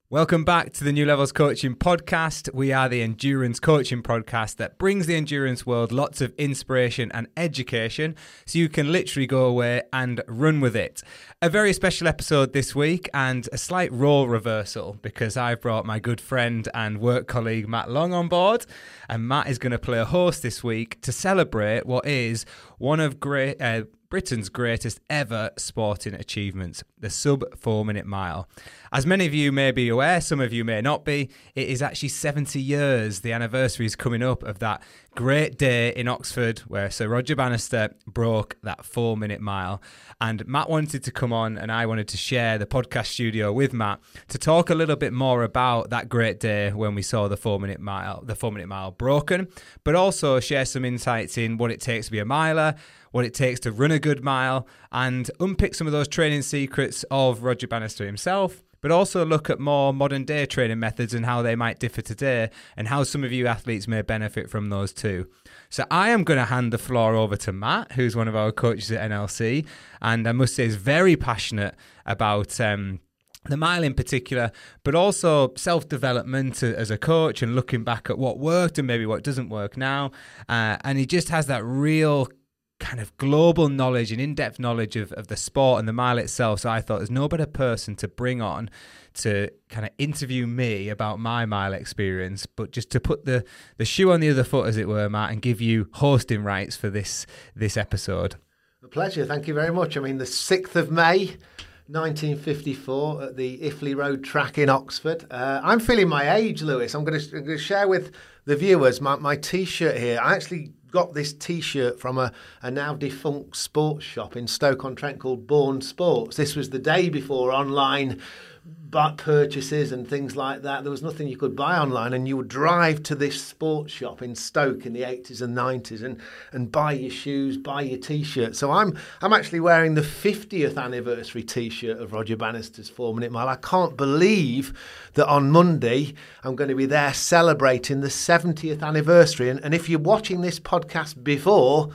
Welcome back to the New Levels Coaching Podcast. We are the endurance coaching podcast that brings the endurance world lots of inspiration and education so you can literally go away and run with it. A very special episode this week and a slight role reversal because I've brought my good friend and work colleague Matt Long on board, and Matt is going to play a host this week to celebrate what is one of Britain's greatest ever sporting achievements, the sub 4 minute mile. As many of you may be aware, some of you may not be, it is actually 70 years, the anniversary is coming up of that great day in Oxford where Sir Roger Bannister broke that 4 minute mile. And Matt wanted to come on and I wanted to share the podcast studio with Matt to talk a little bit more about that great day when we saw the 4 minute mile broken, but also share some insights in what it takes to be a miler, what it takes to run a good mile, and unpick some of those training secrets of Roger Bannister himself, but also look at more modern day training methods and how they might differ today and how some of you athletes may benefit from those too. So I am going to hand the floor over to Matt, who's one of our coaches at NLC, and I must say is very passionate about the mile in particular, but also self-development as a coach and looking back at what worked and maybe what doesn't work now. And he just has that real kind of global knowledge and in-depth knowledge of the sport and the mile itself. So I thought there's no better person to bring on to kind of interview me about my mile experience, but just to put the shoe on the other foot, as it were, Matt, and give you hosting rights for this episode. A pleasure. Thank you very much. I mean, the 6th of May, 1954 at the Iffley Road track in Oxford. I'm feeling my age, Lewis. I'm going to share with the viewers my T-shirt here. I actually got this T-shirt from a now defunct sports shop in Stoke-on-Trent called Bourne Sports. This was the day before online purchases and things like that. There was nothing you could buy online, and you would drive to this sports shop in Stoke in the 80s and 90s and buy your shoes, buy your T-shirt. So I'm actually wearing the 50th anniversary T-shirt of Roger Bannister's 4 minute mile. I can't believe that on Monday I'm going to be there celebrating the 70th anniversary. And if you're watching this podcast before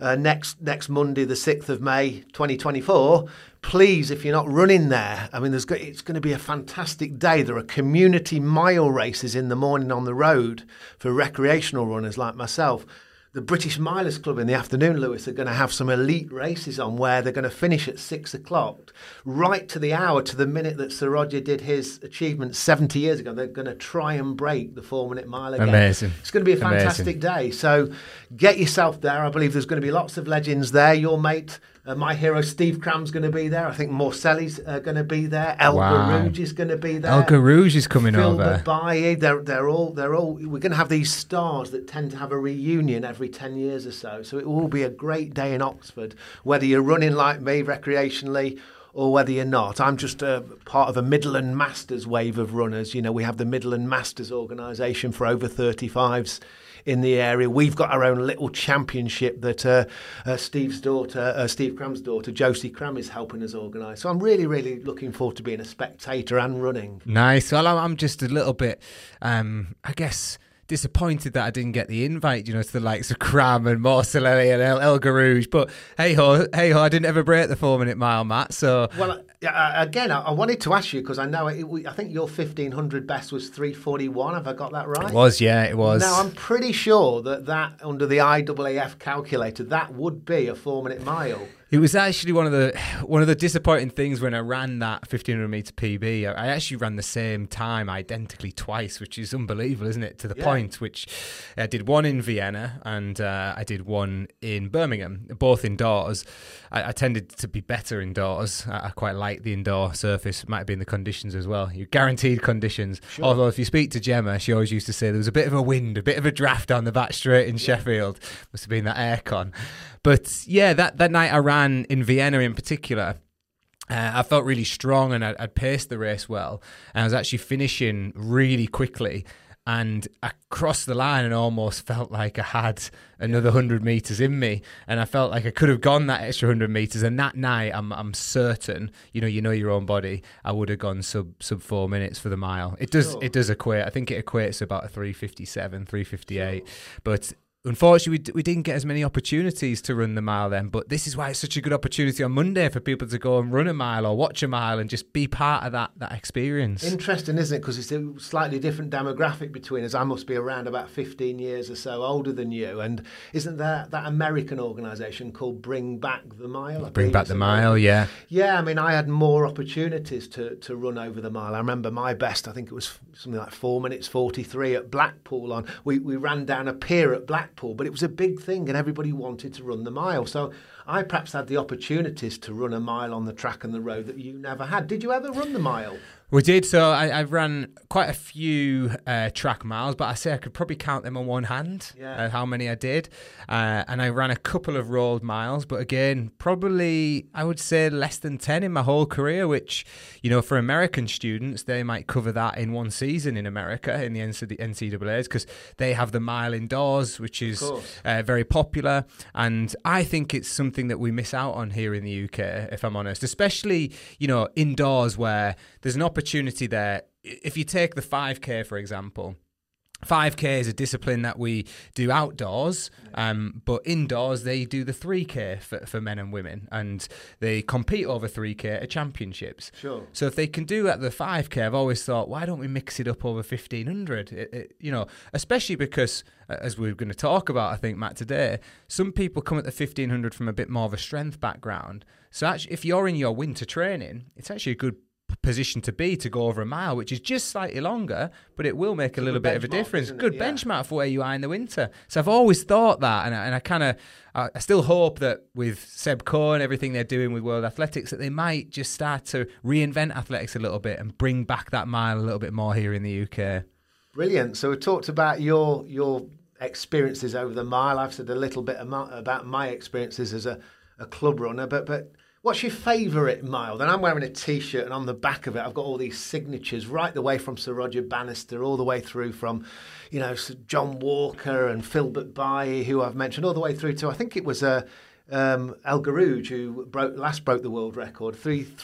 next Monday, the 6th of May 2024, please, if you're not running there, I mean, it's going to be a fantastic day. There are community mile races in the morning on the road for recreational runners like myself. The British Milers Club in the afternoon, Lewis, are going to have some elite races on where they're going to finish at 6 o'clock, right to the hour, to the minute that Sir Roger did his achievement 70 years ago. They're going to try and break the 4 minute mile again. Amazing. It's going to be a fantastic day. So get yourself there. I believe there's going to be lots of legends there. Your mate, my hero Steve Cram's going to be there. I think Morcelli's going to be there. El Garouge is going to be there. El Garouge is coming over. Bailly, they're all. We're going to have these stars that tend to have a reunion every 10 years or so. So it will be a great day in Oxford, whether you're running like me recreationally or whether you're not. I'm just part of a Midland Masters wave of runners. You know, we have the Midland Masters organisation for over 35s in the area. We've got our own little championship that Steve Cram's daughter, Josie Cram, is helping us organise. So I'm really, really looking forward to being a spectator and running. Nice. Well, I'm just a little bit, I guess, disappointed that I didn't get the invite, to the likes of Cram and Morcelli and El Garouge. But hey ho, I didn't ever break the 4 minute mile, Matt. So again, I wanted to ask you because I know I think your 1500 best was 3:41. Have I got that right? It was, yeah, it was. Now I'm pretty sure that under the IAAF calculator that would be a 4 minute mile. It was actually one of the disappointing things when I ran that 1500 meter PB. I actually ran the same time identically twice, which is unbelievable, isn't it? To the point, which I did one in Vienna and I did one in Birmingham, both indoors. I tended to be better indoors. I quite like the indoor surface. It might have been the conditions as well. You guaranteed conditions. Sure. Although if you speak to Gemma, she always used to say there was a bit of a wind, a bit of a draft down the back straight in Sheffield. Must have been that aircon. But yeah, that night I ran in Vienna in particular. I felt really strong and I'd paced the race well. And I was actually finishing really quickly. And I crossed the line and almost felt like I had another 100 metres in me. And I felt like I could have gone that extra 100 metres. And that night, I'm certain, you know your own body, I would have gone sub 4 minutes for the mile. It does equate. I think it equates to about a 3:57, 3:58. But unfortunately, we didn't get as many opportunities to run the mile then, but this is why it's such a good opportunity on Monday for people to go and run a mile or watch a mile and just be part of that experience. Interesting, isn't it? Because it's a slightly different demographic between us. I must be around about 15 years or so older than you. And isn't there that American organisation called Bring Back the Mile? Bring Back the Mile, yeah. Yeah, I mean, I had more opportunities to run over the mile. I remember my best, I think it was something like 4 minutes 43 at Blackpool. We ran down a pier at Blackpool, but it was a big thing and everybody wanted to run the mile. So I perhaps had the opportunities to run a mile on the track and the road that you never had. Did you ever run the mile? We did. So I've ran quite a few track miles, but I say I could probably count them on one hand, how many I did. And I ran a couple of rolled miles, but again, probably I would say less than 10 in my whole career, which, for American students, they might cover that in one season in America in the NCAAs, because they have the mile indoors, which is very popular. And I think it's something that we miss out on here in the UK, if I'm honest, especially, indoors where there's an opportunity there. If you take the 5K, for example, 5K is a discipline that we do outdoors, but indoors they do the 3K for men and women, and they compete over 3K at championships. Sure. So if they can do at the 5K, I've always thought, why don't we mix it up over 1,500? Especially because, as we're going to talk about, I think, Matt, today, some people come at the 1,500 from a bit more of a strength background. So actually, if you're in your winter training, it's actually a good position to go over a mile, which is just slightly longer, but it will make a little bit of a difference. Good benchmark for where you are in the winter. So I've always thought that, and I still hope that with Seb Coe and everything they're doing with World Athletics, that they might just start to reinvent athletics a little bit and bring back that mile a little bit more here in the UK. Brilliant. So we talked about your experiences over the mile. I've said a little bit about my experiences as a club runner, but what's your favourite mile? Then I'm wearing a T-shirt, and on the back of it, I've got all these signatures right the way from Sir Roger Bannister, all the way through from, Sir John Walker and Philbert Bailly, who I've mentioned, all the way through to, I think it was El Garouge, who last broke the world record,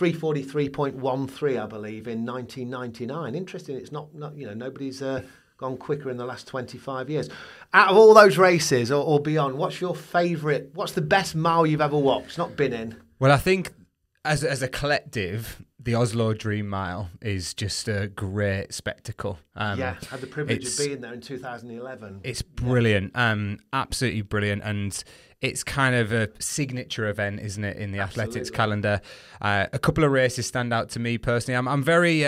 3:43.13, I believe, in 1999. Interesting. It's not nobody's gone quicker in the last 25 years. Out of all those races or beyond, what's your favourite? What's the best mile you've ever watched? Not been in. Well, I think as a collective, the Oslo Dream Mile is just a great spectacle. Had the privilege of being there in 2011. It's brilliant, absolutely brilliant, and it's kind of a signature event, isn't it, in the athletics calendar? A couple of races stand out to me personally. I'm very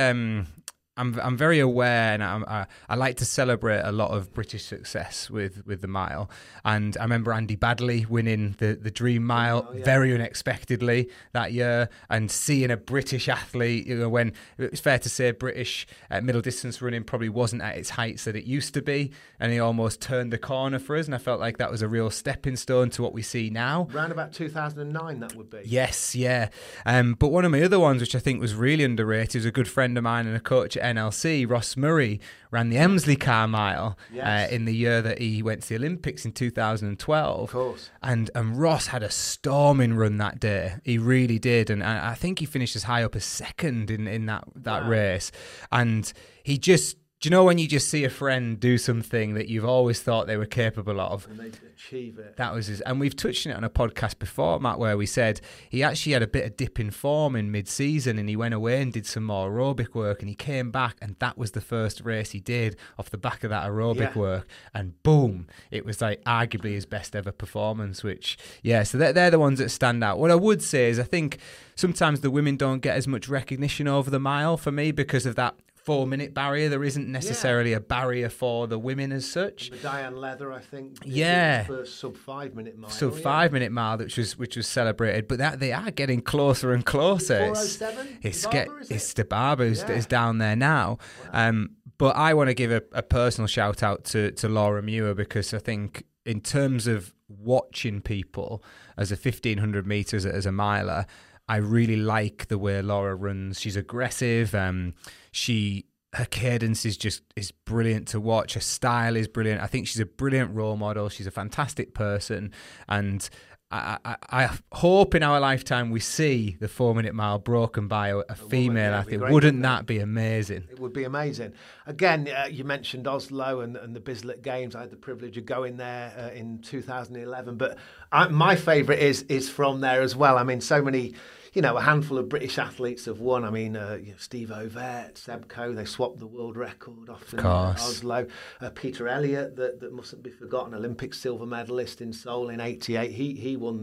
I'm very aware, and I like to celebrate a lot of British success with the mile. And I remember Andy Baddeley winning the Dream Mile very unexpectedly that year, and seeing a British athlete, when it's fair to say British middle distance running probably wasn't at its heights that it used to be, and he almost turned the corner for us, and I felt like that was a real stepping stone to what we see now. Around about 2009 that would be. Yes, yeah. But one of my other ones, which I think was really underrated, was a good friend of mine and a coach at NLC, Ross Murray, ran the Emsley Car Mile in the year that he went to the Olympics in 2012. Of course. And Ross had a storming run that day. He really did. And I think he finished as high up as second in that race. And he just, do you know when you just see a friend do something that you've always thought they were capable of? And they achieve it. That was his. And we've touched on it on a podcast before, Matt, where we said he actually had a bit of dip in form in mid-season, and he went away and did some more aerobic work, and he came back, and that was the first race he did off the back of that aerobic work. And boom, it was like arguably his best ever performance, which, so they're the ones that stand out. What I would say is I think sometimes the women don't get as much recognition over the mile for me because of that 4-minute barrier. There isn't necessarily a barrier for the women as such. And the Diane Leather, I think, the first sub 5 minute mile. Sub 5 minute mile, which was celebrated, but they are getting closer and closer. 407. It's the Barber is down there now. Wow. But I want to give a personal shout out to Laura Muir, because I think in terms of watching people as a 1,500 meters as a miler, I really like the way Laura runs. She's aggressive. Her cadence is brilliant to watch. Her style is brilliant. I think she's a brilliant role model. She's a fantastic person, and I hope in our lifetime we see the 4-minute mile broken by a female athlete. Wouldn't that be amazing? It would be amazing. Again, you mentioned Oslo and the Bislett Games. I had the privilege of going there in 2011. But my favourite is from there as well. I mean, so many, a handful of British athletes have won. I mean, Steve Ovett, Seb Coe, they swapped the world record often in Oslo. Peter Elliott, that mustn't be forgotten, Olympic silver medalist in Seoul in '88. He won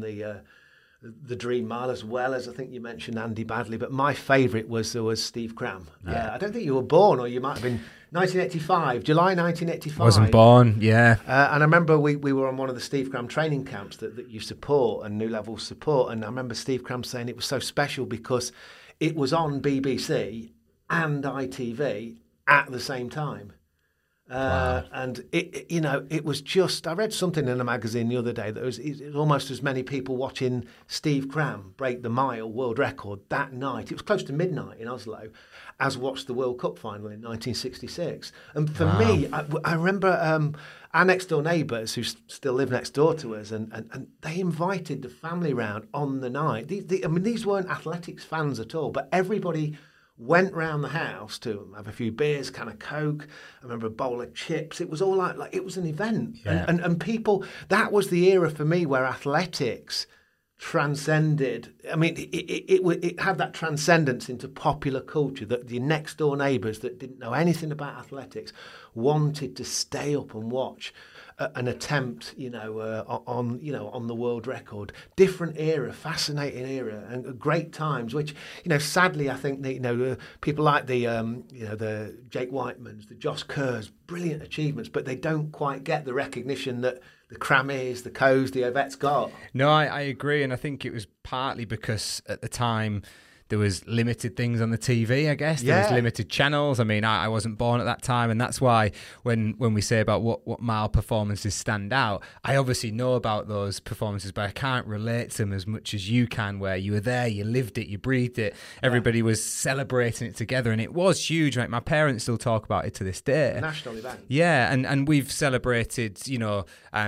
the Dream Mile, as well as, I think you mentioned, Andy Badley. But my favourite was Steve Cram. Yeah. I don't think you were born, or you might have been. 1985, July 1985. Wasn't born, yeah. And I remember we were on one of the Steve Cram training camps that you support and New Levels support. And I remember Steve Cram saying it was so special because it was on BBC and ITV at the same time. Wow. And it was just, I read something in a magazine the other day that it was almost as many people watching Steve Cram break the mile world record that night. It was close to midnight in Oslo, as watched the World Cup final in 1966. And for me, I remember our next door neighbours who still live next door to us, and they invited the family round on the night. These weren't athletics fans at all, but everybody went round the house to have a few beers, can of Coke. I remember a bowl of chips. It was all like it was an event. Yeah. And people, that was the era for me where athletics transcended. I mean, it had that transcendence into popular culture that the next door neighbours that didn't know anything about athletics wanted to stay up and watch an attempt, on the world record. Different era, fascinating era, and great times. Which, sadly, I think people like the Jake Whitemans, the Josh Kerrs, brilliant achievements, but they don't quite get the recognition that the Crammys, the Coes, the Ovett's got. No, I agree, and I think it was partly because at the time there was limited things on the TV, I guess. There was limited channels. I mean, I wasn't born at that time, and that's why when we say about what mile performances stand out, I obviously know about those performances, but I can't relate to them as much as you can, where you were there, you lived it, you breathed it, everybody was celebrating it together, and it was huge, right? My parents still talk about it to this day. National event. Yeah, and we've celebrated, the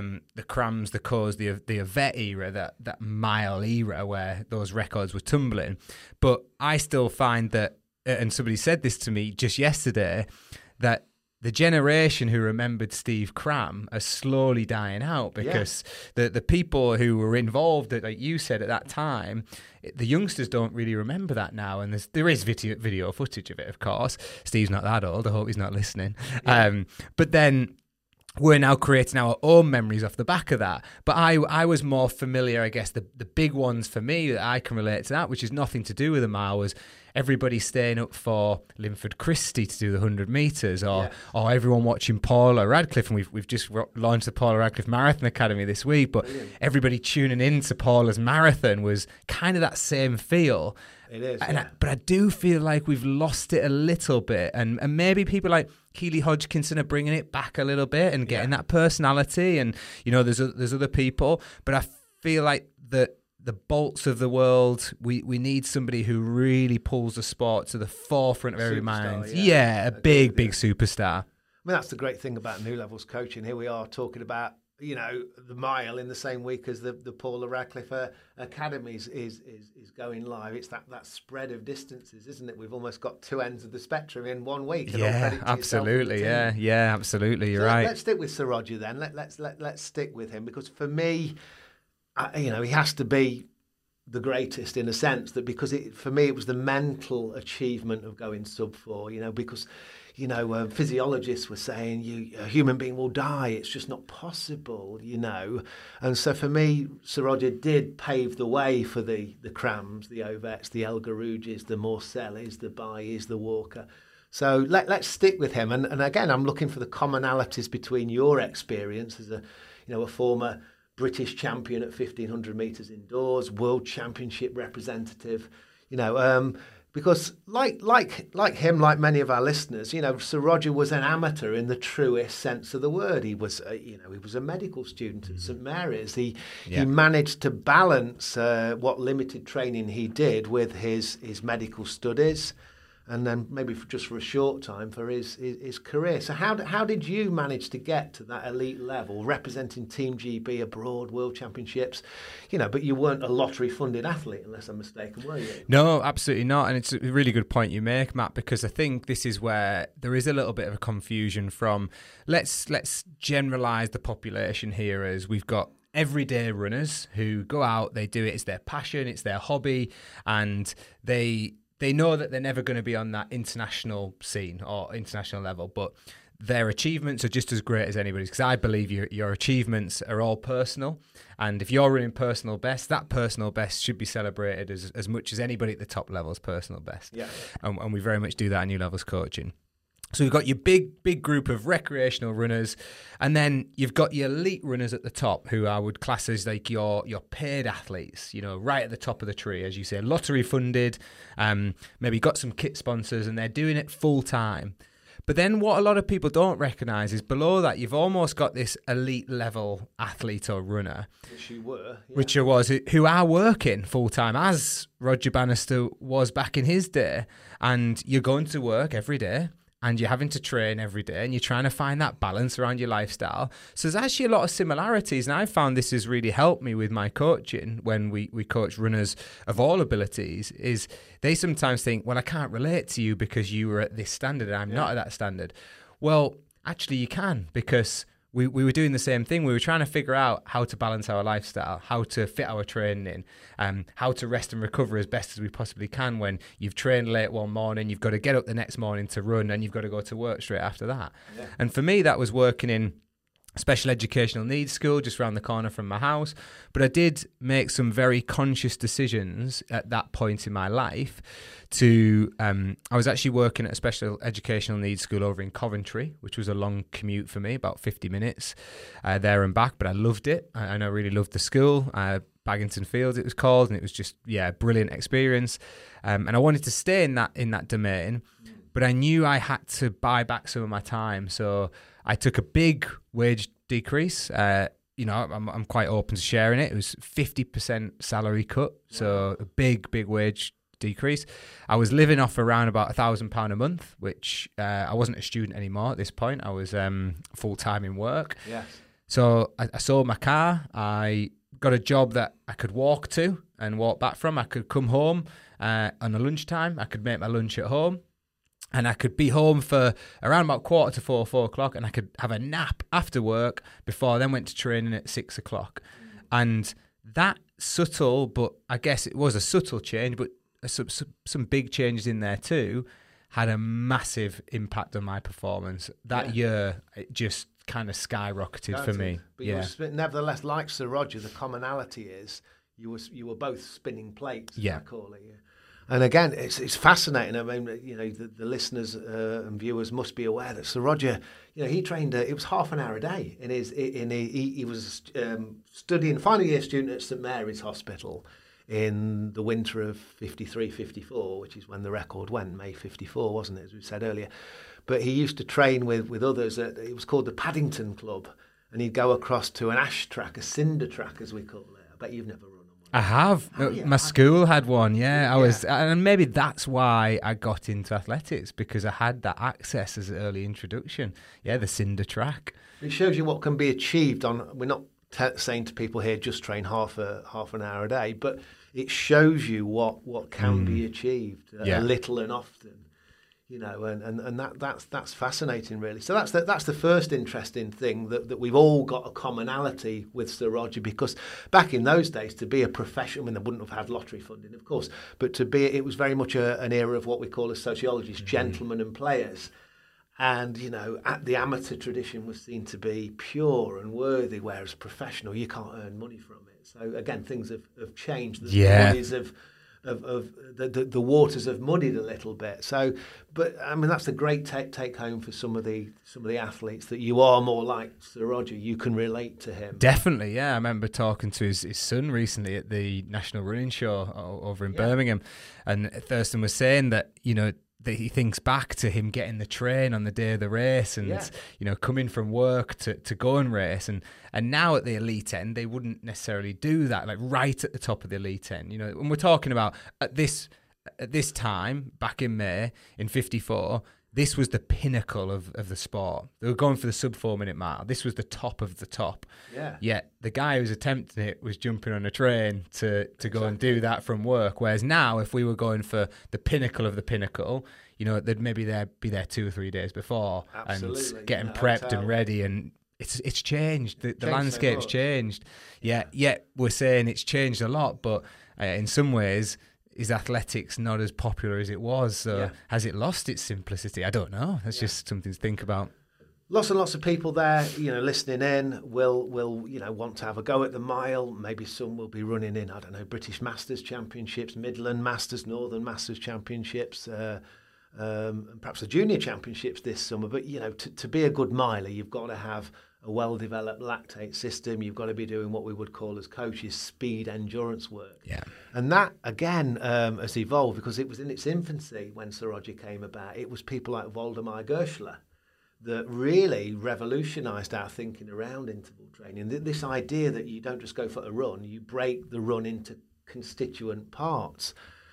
Crams, the Coes, the Ovett era, that mile era where those records were tumbling. But I still find that, and somebody said this to me just yesterday, that the generation who remembered Steve Cram are slowly dying out because the people who were involved, like you said at that time, the youngsters don't really remember that now. And there is video footage of it, of course. Steve's not that old. I hope he's not listening. Yeah. But then we're now creating our own memories off the back of that. But I was more familiar, I guess, the big ones for me that I can relate to that, which is nothing to do with a mile, was everybody staying up for Linford Christie to do the 100 metres, or everyone watching Paula Radcliffe. And we've just launched the Paula Radcliffe Marathon Academy this week, but everybody tuning in to Paula's marathon was kind of that same feel. It is, but I do feel like we've lost it a little bit, and maybe people like Keely Hodgkinson are bringing it back a little bit and getting that personality, and there's other people, but I feel like the Bolts of the world, we need somebody who really pulls the sport to the forefront of every mind. A big superstar. I mean, that's the great thing about New Levels coaching. Here we are talking about the mile in the same week as the Paula Radcliffe Academy is going live. It's that spread of distances, isn't it? We've almost got two ends of the spectrum in 1 week. Absolutely. Yeah, absolutely. You're right. Let's stick with Sir Roger then. Let's stick with him, because for me, he has to be the greatest in a sense, that because for me it was the mental achievement of going sub 4. Because physiologists were saying a human being will die. It's just not possible, And so for me, Sir Roger did pave the way for the Crams, the Ovetts, the El Garouges, the Morcellis, the Baillies, the Walker. So let's stick with him. And again, I'm looking for the commonalities between your experience as a former British champion at 1,500 metres indoors, world championship representative, because like him, like many of our listeners, Sir Roger was an amateur in the truest sense of the word. He was, he was a medical student at St Mary's. He managed to balance what limited training he did with his medical studies. and then maybe just for a short time for his career. So how did you manage to get to that elite level, representing Team GB abroad, World Championships, but you weren't a lottery-funded athlete, unless I'm mistaken, were you? No, absolutely not. And it's a really good point you make, Matt, because I think this is where there is a little bit of a confusion from, let's generalise the population here as we've got everyday runners who go out, they do it, it's their passion, it's their hobby, and they know that they're never going to be on that international scene or international level, but their achievements are just as great as anybody's, because I believe your achievements are all personal, and if you're running personal best, that personal best should be celebrated as much as anybody at the top level's personal best. Yeah. And we very much do that in New Levels Coaching. So you've got your big group of recreational runners, and then you've got your elite runners at the top, who I would class as like your paid athletes, right at the top of the tree, as you say, lottery funded, maybe got some kit sponsors, and they're doing it full time. But then what a lot of people don't recognise is below that you've almost got this elite level athlete or runner, which you were, yeah. Which I was, who are working full time, as Roger Bannister was back in his day, and you're going to work every day, and you're having to train every day, and you're trying to find that balance around your lifestyle. So there's actually a lot of similarities, and I found this has really helped me with my coaching when we coach runners of all abilities, is they sometimes think, well, I can't relate to you because you were at this standard and I'm not at that standard. Well, actually you can, because we were doing the same thing. We were trying to figure out how to balance our lifestyle, how to fit our training, how to rest and recover as best as we possibly can when you've trained late one morning, you've got to get up the next morning to run, and you've got to go to work straight after that. Yeah. And for me, that was working in special educational needs school just around the corner from my house. But I did make some very conscious decisions at that point in my life to, I was actually working at a special educational needs school over in Coventry, which was a long commute for me, about 50 minutes there and back, but I loved it, and I really loved the school. Baggington Fields it was called, and it was just, a brilliant experience. And I wanted to stay in that domain, but I knew I had to buy back some of my time. So I took a big wage decrease. I'm quite open to sharing it. It was 50% salary cut, so a big wage decrease. I was living off around about £1,000 a month, which I wasn't a student anymore at this point. I was full-time in work. Yes. So I sold my car. I got a job that I could walk to and walk back from. I could come home on a lunchtime. I could make my lunch at home. And I could be home for around about 3:45, 4 o'clock, and I could have a nap after work before I then went to training at 6 o'clock. And that subtle, but I guess it was a subtle change, but some big changes in there too, had a massive impact on my performance. That year, it just kind of skyrocketed for me. But you were, nevertheless, like Sir Roger, the commonality is you were both spinning plates, as I call it. Yeah. And again, it's fascinating. I mean, the listeners and viewers must be aware that Sir Roger, he trained. It was half an hour a day. He was studying, final year student at St Mary's Hospital in the winter of 53, 54, which is when the record went, May 54, wasn't it, as we said earlier. But he used to train with others. It was called the Paddington Club, and he'd go across to an ash track, a cinder track, as we call it. I bet you've never run. I have. My school had one, I was, and maybe that's why I got into athletics, because I had that access as an early introduction. The cinder track. It shows you what can be achieved on. We're not saying to people here just train half an hour a day, but it shows you what can be achieved a little and often. And that's fascinating, really. So that's the first interesting thing, that we've all got a commonality with Sir Roger, because back in those days, to be a professional, they wouldn't have had lottery funding, of course, but it was very much an era of what we call as sociologists, gentlemen and players. And, the amateur tradition was seen to be pure and worthy, whereas professional, you can't earn money from it. So again, things have changed. The stories of the waters have muddied a little bit. So, but I mean, that's a great take home for some of the athletes, that you are more like Sir Roger. You can relate to him. Definitely, I remember talking to his son recently at the National Running Show over in Birmingham, and Thurston was saying that that he thinks back to him getting the train on the day of the race, and coming from work to go and race, and now at the elite end they wouldn't necessarily do that, like right at the top of the elite end, and we're talking about at this at this time, back in May, in 54, this was the pinnacle of the sport. They were going for the sub 4 minute mile. This was the top of the top. Yeah. Yet the guy who was attempting it was jumping on a train to go and do that from work. Whereas now, if we were going for the pinnacle of the pinnacle, you know, they'd maybe be there 2 or 3 days before. Absolutely. And getting prepped and ready. And it's changed. The landscape's changed. Yet we're saying it's changed a lot, but in some ways, is athletics not as popular as it was? So has it lost its simplicity? I don't know. That's just something to think about. Lots and lots of people there, you know, listening in will you know, want to have a go at the mile. Maybe some will be running in, I don't know, British Masters Championships, Midland Masters, Northern Masters Championships, and perhaps the Junior Championships this summer. But, you know, to be a good miler, you've got to have a well-developed lactate system. You've got to be doing what we would call as coaches speed endurance work. Yeah. And that, again, has evolved because it was in its infancy when Sir Roger came about. It was people like Waldemar Gerschler that really revolutionised our thinking around interval training. This idea that you don't just go for a run, you break the run into constituent parts.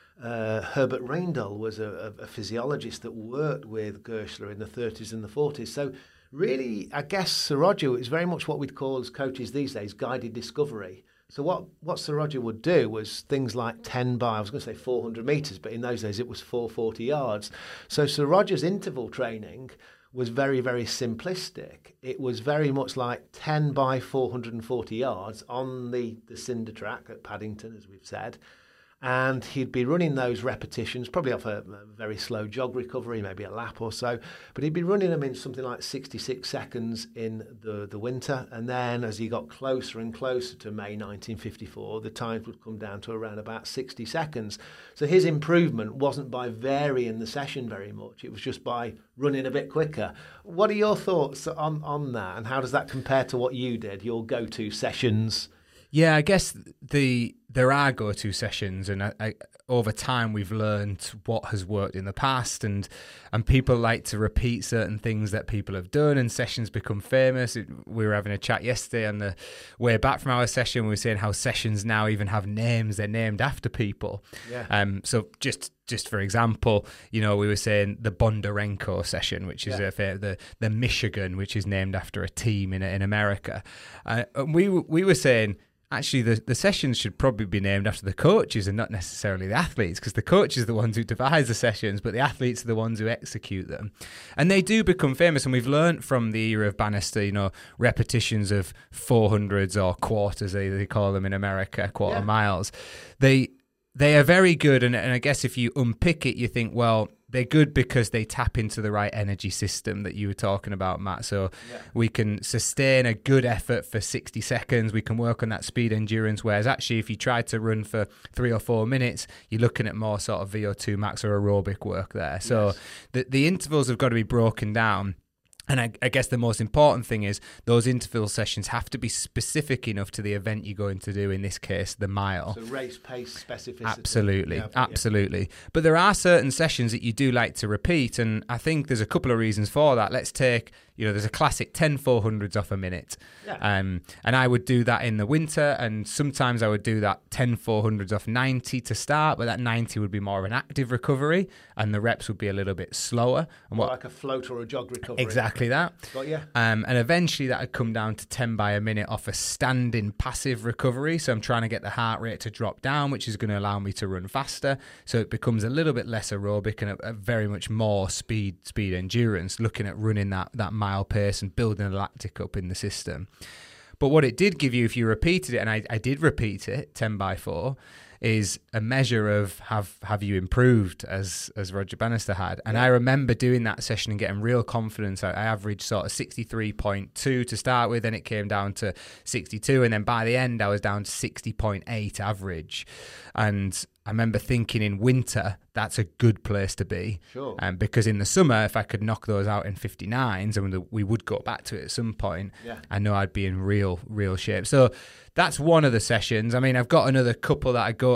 Herbert Reindl was a physiologist that worked with Gerschler in the 30s and the 40s. So really, I guess Sir Roger is very much what we'd call as coaches these days, guided discovery. So what Sir Roger would do was things like 10 by, I was going to say 400 metres, but in those days it was 440 yards. So Sir Roger's interval training was very, very simplistic. It was very much like 10 by 440 yards on the cinder track at Paddington, as we've said. And he'd be running those repetitions, probably off a very slow jog recovery, maybe a lap or so. But he'd be running them in something like 66 seconds in the winter. And then as he got closer and closer to May 1954, the times would come down to around about 60 seconds. So his improvement wasn't by varying the session very much. It was just by running a bit quicker. What are your thoughts on that? And how does that compare to what you did, your go-to sessions? Yeah, I guess there are go-to sessions, and over time we've learned what has worked in the past, and people like to repeat certain things that people have done, and sessions become famous. We were having a chat yesterday on the way back from our session. We were saying how sessions now even have names; they're named after people. Yeah. So just for example, you know, we were saying the Bondarenko session, which is the Michigan, which is named after a team in America. And we were saying, actually, the sessions should probably be named after the coaches and not necessarily the athletes, because the coaches are the ones who devise the sessions, but the athletes are the ones who execute them. And they do become famous, and we've learned from the era of Bannister, you know, repetitions of 400s or quarters, they call them in America, quarter miles. They are very good, and I guess if you unpick it, you think, well, they're good because they tap into the right energy system that you were talking about, Matt. So we can sustain a good effort for 60 seconds. We can work on that speed endurance. Whereas actually, if you try to run for 3 or 4 minutes, you're looking at more sort of VO2 max or aerobic work there. So the intervals have got to be broken down. And I guess the most important thing is those interval sessions have to be specific enough to the event you're going to do, in this case, the mile. So race pace specificity. Absolutely, absolutely. But there are certain sessions that you do like to repeat, and I think there's a couple of reasons for that. Let's take, you know, there's a classic 10 400s off a minute. Yeah. And I would do that in the winter, and sometimes I would do that 10 400s off 90 to start, but that 90 would be more of an active recovery, and the reps would be a little bit slower. And like a float or a jog recovery. Exactly that. Got you. And eventually that would come down to 10 by a minute off a standing passive recovery. So I'm trying to get the heart rate to drop down, which is going to allow me to run faster. So it becomes a little bit less aerobic and a very much more speed endurance, looking at running that mile pace and building the lactic up in the system. But what it did give you, if you repeated it, and I did repeat it, 10 by 4, is a measure of have you improved, as Roger Bannister had. And I remember doing that session and getting real confidence. I averaged sort of 63.2 to start with, then it came down to 62, and then by the end I was down to 60.8 average. And I remember thinking in winter, that's a good place to be. Sure. Because in the summer, if I could knock those out in 59s, and we would go back to it at some point, I know I'd be in real shape. So that's one of the sessions. I mean, I've got another couple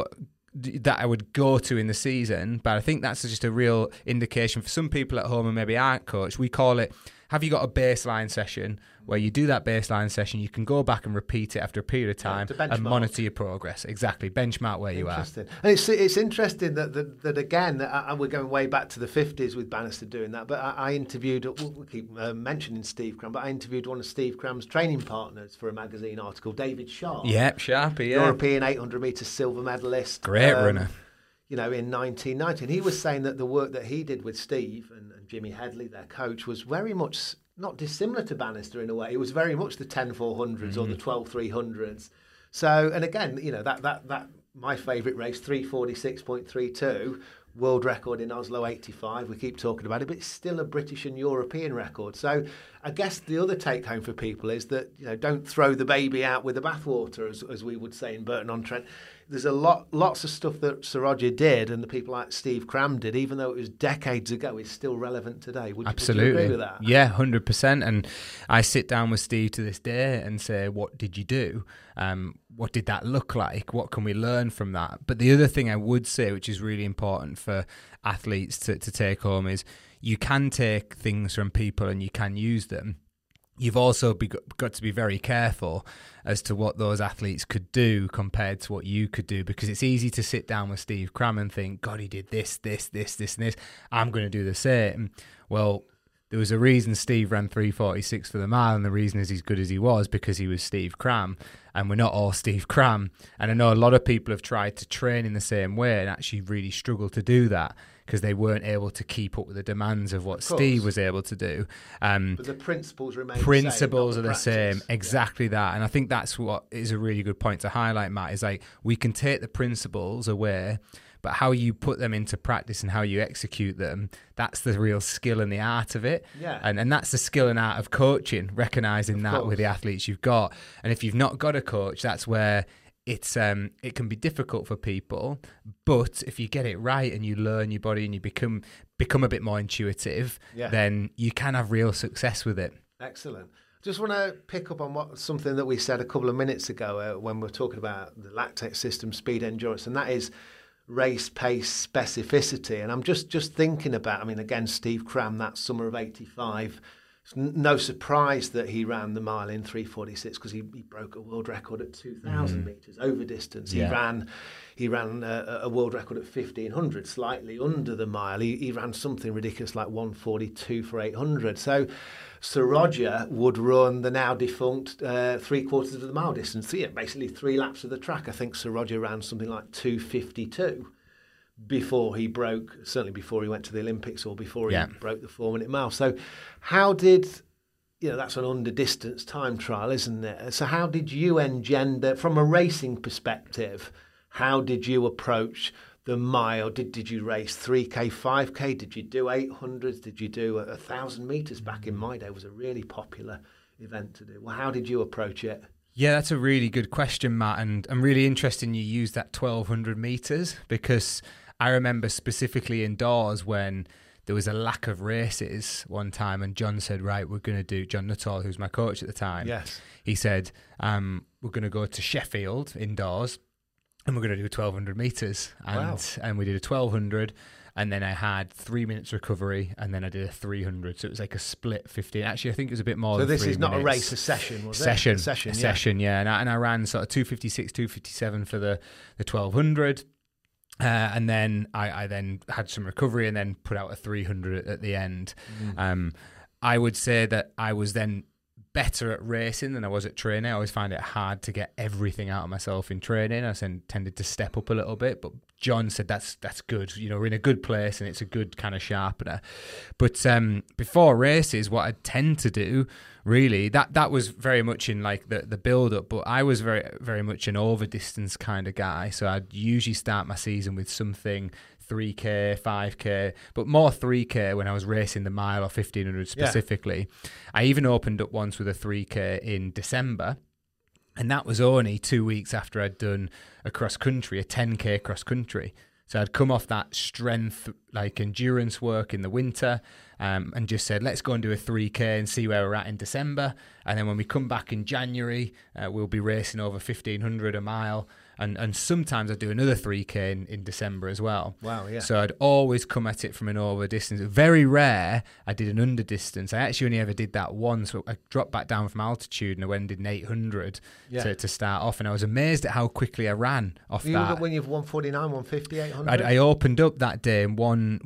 that I would go to in the season, but I think that's just a real indication for some people at home who maybe aren't coached. We call it have you got a baseline session where you do that baseline session, you can go back and repeat it after a period of time and monitor your progress. Exactly, benchmark where you are. And it's interesting that again, we're going way back to the 50s with Bannister doing that, but I interviewed, we keep mentioning Steve Cram, but I interviewed one of Steve Cram's training partners for a magazine article, David Sharp. Yep, Sharpie, yeah. European 800 metre silver medalist. Great runner. In 1990. And he was saying that the work that he did with Steve and Jimmy Headley, their coach, was very much not dissimilar to Bannister in a way. It was very much the 10-400s or the 12-300s. So, and again, that my favourite race, 346.32, world record in Oslo 85. We keep talking about it, but it's still a British and European record. So I guess the other take home for people is that, don't throw the baby out with the bathwater, as we would say in Burton-on-Trent. There's lots of stuff that Sir Roger did and the people like Steve Cram did, even though it was decades ago, is still relevant today. Would you agree with that? Yeah, 100%. And I sit down with Steve to this day and say, what did you do? What did that look like? What can we learn from that? But the other thing I would say, which is really important for athletes to take home, is you can take things from people and you can use them. You've also got to be very careful as to what those athletes could do compared to what you could do, because it's easy to sit down with Steve Cram and think, God, he did this, and this. I'm going to do the same. Well, there was a reason Steve ran 3:46 for the mile, and the reason is he's good as he was because he was Steve Cram, and we're not all Steve Cram. And I know a lot of people have tried to train in the same way and actually really struggled to do that because they weren't able to keep up with the demands of what Steve was able to do. But the principles remain Principles the same, are the same, exactly that. And I think that's what is a really good point to highlight, Matt, is like we can take the principles away, but how you put them into practice and how you execute them, that's the real skill and the art of it. Yeah. And that's the skill and art of coaching, recognising that with the athletes you've got. And if you've not got a coach, that's where it can be difficult for people. But if you get it right and you learn your body and you become a bit more intuitive, then you can have real success with it. Excellent. Just want to pick up on something that we said a couple of minutes ago when we were talking about the lactate system, speed, endurance, and that is race pace specificity. And I'm just thinking about, again, Steve Cram, that summer of 85, it's no surprise that he ran the mile in 3:46 because he broke a world record at 2,000 metres over distance. He ran a world record at 1,500, slightly under the mile. He ran something ridiculous like 1:42 for 800. So Sir Roger would run the now defunct 3/4 of the mile distance. So, basically 3 laps of the track. I think Sir Roger ran something like 2:52 before he broke, certainly before he went to the Olympics or before he broke the 4-minute mile. So how did, that's an under distance time trial, isn't it? So how did you engender, from a racing perspective, how did you approach the mile? Did you race 3K, 5K? Did you do 800s? Did you do 1,000 metres? Back in my day, it was a really popular event to do. Well, how did you approach it? Yeah, that's a really good question, Matt. And I'm really interested you use that 1,200 metres because I remember specifically indoors when there was a lack of races one time and John said, right, we're going to do, John Nuttall, who's my coach at the time. Yes. He said, we're going to go to Sheffield indoors and we're going to do 1,200 metres. And we did a 1,200 and then I had 3 minutes recovery and then I did a 300. So it was like a split 15. Actually, I think it was a bit more than 3 minutes. So this is not a race, a session, was it? Session, yeah. And I ran sort of 2:56, 2:57 for the 1,200. And then I then had some recovery and then put out a 300 at the end. I would say that I was then better at racing than I was at training. I always find it hard to get everything out of myself in training. I tended to step up a little bit, but John said that's good. We're in a good place and it's a good kind of sharpener. But before races, what I tend to do, really, that was very much in like the build up, but I was very, very much an over distance kind of guy. So I'd usually start my season with something 3K, 5K, but more 3K when I was racing the mile or 1,500 specifically. Yeah. I even opened up once with a 3K in December, and that was only 2 weeks after I'd done a cross country, a 10K cross country. So I'd come off that strength, like endurance work in the winter, and just said, let's go and do a 3K and see where we're at in December. And then when we come back in January, we'll be racing over 1,500 a mile. and sometimes I'd do another 3K in December as well. Wow, yeah. So I'd always come at it from an over distance. Very rare I did an under distance. I actually only ever did that once. I dropped back down from altitude and I went and did an 800 to start off, and I was amazed at how quickly I ran off that. When you've 149, 150, 800? I opened up that day in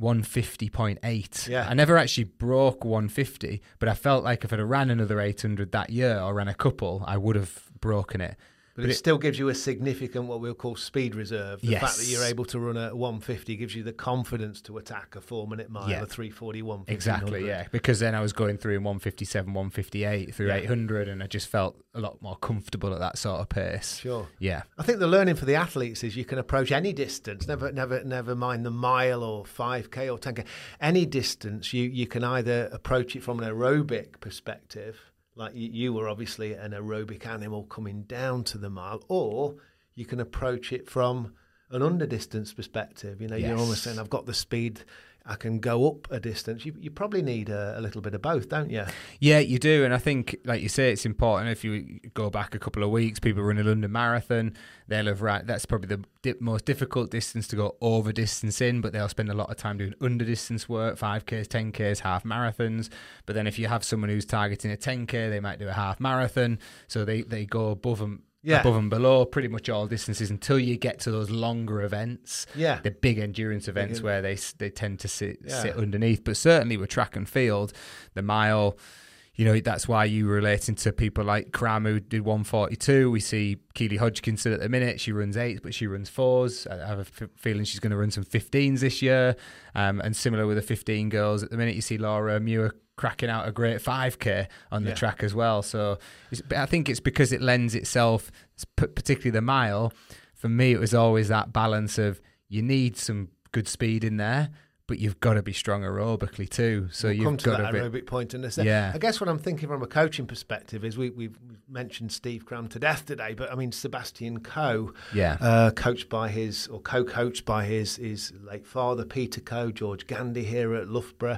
150.8. Yeah. I never actually broke 150, but I felt like if I'd have ran another 800 that year or ran a couple, I would have broken it. But it still gives you a significant, what we'll call speed reserve. The fact that you're able to run at 150 gives you the confidence to attack a 4-minute mile, a 3:41. Exactly, yeah. Because then I was going through in 157, 158 through 800, and I just felt a lot more comfortable at that sort of pace. Sure. Yeah. I think the learning for the athletes is you can approach any distance, never mind the mile or 5K or 10K. Any distance, you can either approach it from an aerobic perspective, like you were obviously an aerobic animal coming down to the mile, or you can approach it from an under distance perspective. You're almost saying, I've got the speed, I can go up a distance. You probably need a little bit of both, don't you? Yeah, you do. And I think, like you say, it's important. If you go back a couple of weeks, people run a London Marathon, they'll have that's probably the most difficult distance to go over distance in, but they'll spend a lot of time doing under distance work, 5Ks, 10Ks, half marathons. But then if you have someone who's targeting a 10K, they might do a half marathon. So they go above and below pretty much all distances until you get to those longer events, the big endurance events where they tend to sit underneath. But certainly with track and field, the mile, that's why you were relating to people like Cram, who did 142. We see Keely Hodgkinson at the minute. She runs 8s, but she runs 4s. I have a feeling she's going to run some 15s this year. And similar with the 15 girls, at the minute you see Laura Muir cracking out a great 5K on the track as well. So I think it's because it lends itself, particularly the mile. For me, it was always that balance of you need some good speed in there, but you've got to be strong aerobically too. So we'll you've come to got that aerobic point in a second. Yeah. I guess what I'm thinking from a coaching perspective is we've mentioned Steve Cram to death today, but I mean Sebastian Coe, coached by his or co-coached by his late father Peter Coe, George Gandy here at Loughborough.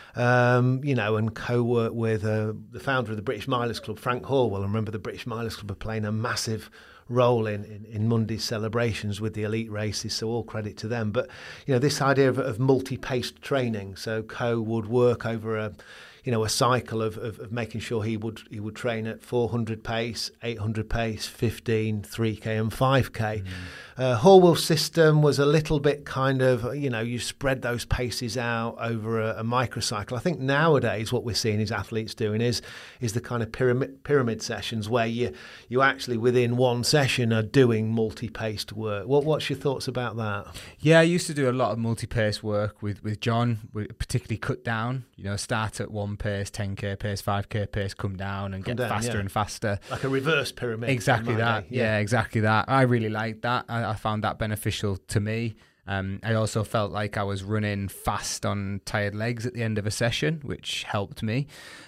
And co-work with the founder of the British Milers Club, Frank Horwell. And remember, the British Milers Club are playing a massive role in Monday's celebrations with the elite races, so all credit to them. But, this idea of multi-paced training, so Co would work over a cycle of making sure he would train at 400 pace, 800 pace, 15, 3K and 5K. Horwell's system was a little bit kind of, you spread those paces out over a microcycle. I think nowadays what we're seeing is athletes doing is the kind of pyramid sessions where you actually within one session are doing multi-paced work. What's your thoughts about that? Yeah, I used to do a lot of multi-pace work with John, particularly cut down, start at one pace, 10K pace, 5K pace, come down and get faster and faster. Like a reverse pyramid. Exactly that. Yeah, exactly that. I really liked that. I found that beneficial to me. I also felt like I was running fast on tired legs at the end of a session, which helped me.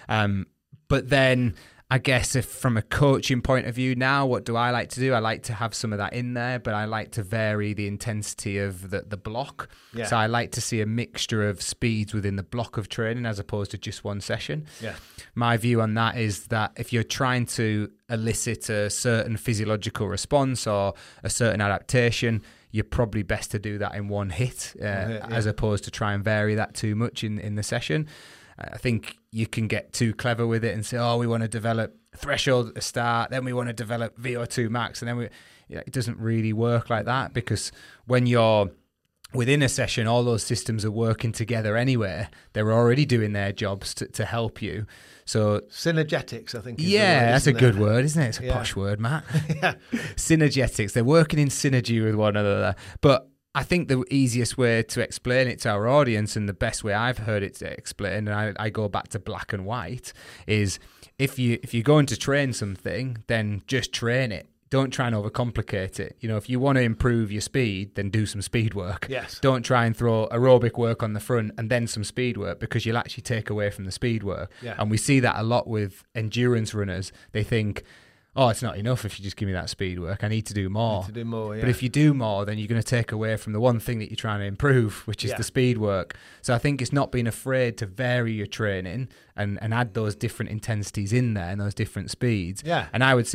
But then I guess if from a coaching point of view now, what do I like to do? I like to have some of that in there, but I like to vary the intensity of the block. Yeah. So I like to see a mixture of speeds within the block of training as opposed to just one session. Yeah. My view on that is that if you're trying to elicit a certain physiological response or a certain adaptation, you're probably best to do that in one hit, as opposed to try and vary that too much in the session. I think you can get too clever with it and say, we want to develop threshold at the start, then we want to develop VO2 max, and then it doesn't really work like that, because when you're within a session, all those systems are working together anyway. They're already doing their jobs to help you. So synergetics, I think. That's a good word, isn't it? It's a posh word, Matt. Yeah. Synergetics. They're working in synergy with one another. But I think the easiest way to explain it to our audience, and the best way I've heard it explained, and I go back to black and white, is if you're going to train something, then just train it. Don't try and overcomplicate it. If you want to improve your speed, then do some speed work. Yes. Don't try and throw aerobic work on the front and then some speed work, because you'll actually take away from the speed work. Yeah. And we see that a lot with endurance runners. They think, it's not enough if you just give me that speed work. I need to do more. Yeah. But if you do more, then you're going to take away from the one thing that you're trying to improve, which is the speed work. So I think it's not being afraid to vary your training and add those different intensities in there and those different speeds. Yeah. And I would say the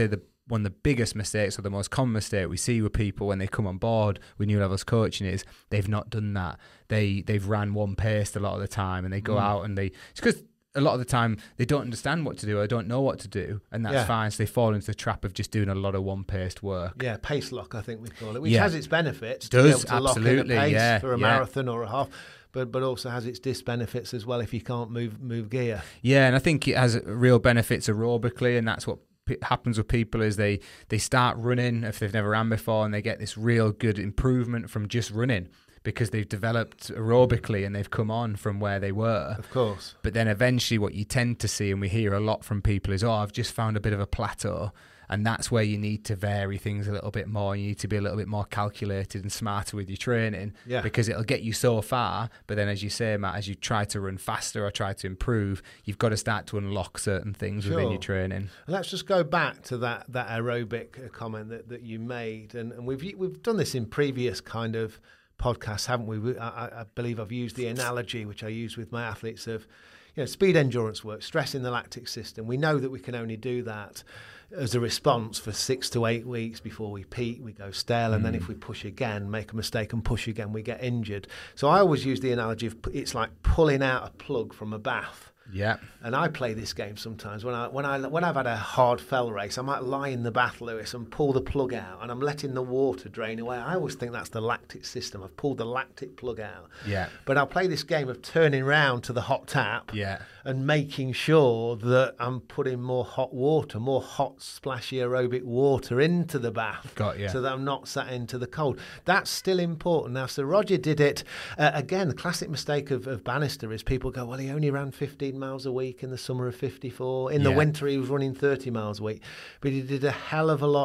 one of the biggest mistakes, or the most common mistake we see with people when they come on board with New Levels Coaching, is they've not done that. They've ran one pace a lot of the time, and they go out and it's because a lot of the time they don't understand what to do or don't know what to do, and that's fine. So they fall into the trap of just doing a lot of one-paced work. Yeah, pace lock, I think we call it, which has its benefits. Does, to be able to absolutely, lock in a pace for a yeah. marathon or a half, but also has its disbenefits as well if you can't move gear. Yeah, and I think it has real benefits aerobically, and that's what happens with people is they start running if they've never ran before, and they get this real good improvement from just running, because they've developed aerobically and they've come on from where they were. Of course. But then eventually what you tend to see, and we hear a lot from people, is, I've just found a bit of a plateau. And that's where you need to vary things a little bit more. You need to be a little bit more calculated and smarter with your training, because it'll get you so far. But then, as you say, Matt, as you try to run faster or try to improve, you've got to start to unlock certain things within your training. And let's just go back to that aerobic comment that you made. And we've done this in previous kind of podcasts, haven't we? I believe I've used the analogy which I use with my athletes of, speed endurance work, stress in the lactic system. We know that we can only do that as a response for 6 to 8 weeks before we peak, we go stale, and then if we push again, make a mistake and push again, we get injured. So I always use the analogy of it's like pulling out a plug from a bath. Yeah. And I play this game sometimes when I've had a hard fell race. I might lie in the bath, Lewis, and pull the plug out, and I'm letting the water drain away. I always think that's the lactic system. I've pulled the lactic plug out. Yeah. But I'll play this game of turning round to the hot tap. Yeah. And making sure that I'm putting more hot water, more hot, splashy aerobic water into the bath. So that I'm not sat into the cold. That's still important. Now, Sir Roger did it. Again, the classic mistake of Bannister is people go, well, he only ran 15 miles a week in the summer of 54. In the winter, he was running 30 miles a week. But he did a hell of a lot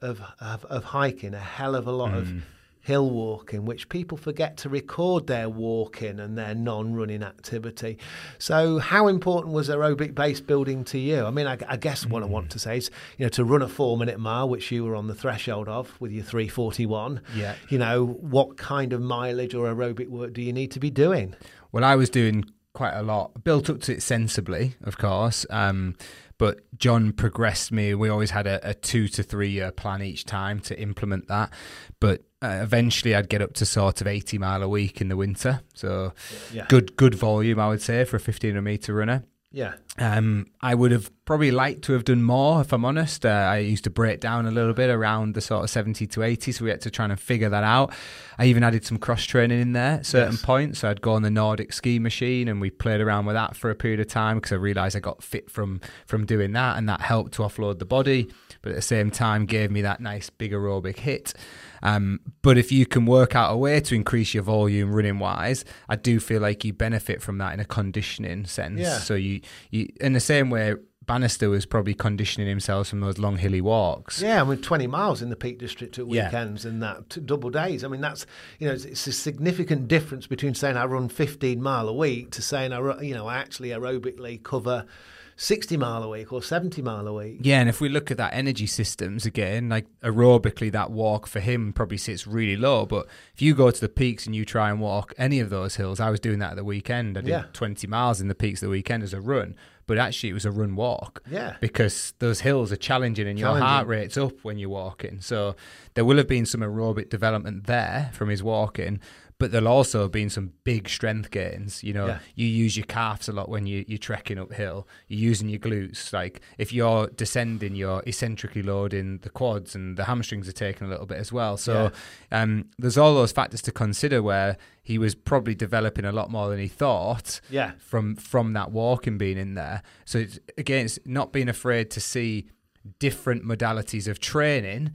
of hiking, a hell of a lot of hill walking, which people forget to record their walking and their non-running activity. So how important was aerobic base building to you? I mean, I guess what I want to say is, to run a 4-minute mile, which you were on the threshold of with your 3:41, what kind of mileage or aerobic work do you need to be doing? Well, I was doing quite a lot, built up to it sensibly, of course. But John progressed me. We always had a 2 to 3 year plan each time to implement that. But eventually I'd get up to sort of 80 mile a week in the winter. So good volume, I would say, for a 1500 meter runner. Yeah. I would have probably liked to have done more, if I'm honest. I used to break down a little bit around the sort of 70 to 80, so we had to try and figure that out. I even added some cross training in there at certain points. So I'd go on the Nordic ski machine, and we played around with that for a period of time, because I realised I got fit from doing that, and that helped to offload the body, but at the same time gave me that nice big aerobic hit. But if you can work out a way to increase your volume running wise, I do feel like you benefit from that in a conditioning sense. Yeah. So you in the same way Bannister was probably conditioning himself from those long hilly walks. Yeah, I mean 20 miles in the Peak District at weekends and that double days. I mean that's it's a significant difference between saying I run 15 mile a week to saying I actually aerobically cover 60 mile a week or 70 mile a week. Yeah, and if we look at that energy systems again, like aerobically that walk for him probably sits really low, but if you go to the peaks and you try and walk any of those hills, I was doing that at the weekend. I did 20 miles in the peaks of the weekend as a run, but actually it was a run walk. Yeah. Because those hills are challenging and your heart rate's up when you're walking. So there will have been some aerobic development there from his walking, but there'll also have been some big strength gains. You use your calves a lot when you're trekking uphill. You're using your glutes. Like if you're descending, you're eccentrically loading the quads, and the hamstrings are taking a little bit as well. So there's all those factors to consider where he was probably developing a lot more than he thought from that walking being in there. So it's not being afraid to see different modalities of training,